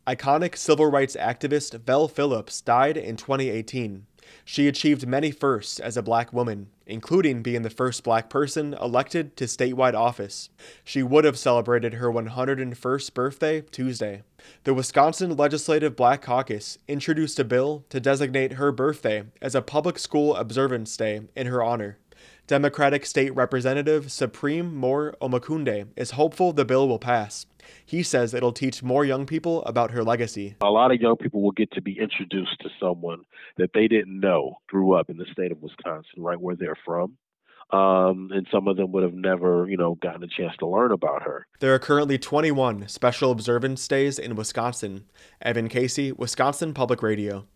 Iconic civil rights activist Vel Phillips died in 2018. She achieved many firsts as a black woman, including being the first black person elected to statewide office. She would have celebrated her 101st birthday Tuesday. The Wisconsin Legislative Black Caucus introduced a bill to designate her birthday as a public school observance day in her honor. Democratic State Representative Supreme Moore Omakunde is hopeful the bill will pass. He says it'll teach more young people about her legacy. A lot of young people will get to be introduced to someone that they didn't know grew up in the state of Wisconsin, right where they're from. And some of them would have never, gotten a chance to learn about her. There are currently 21 special observance days in Wisconsin. Evan Casey, Wisconsin Public Radio.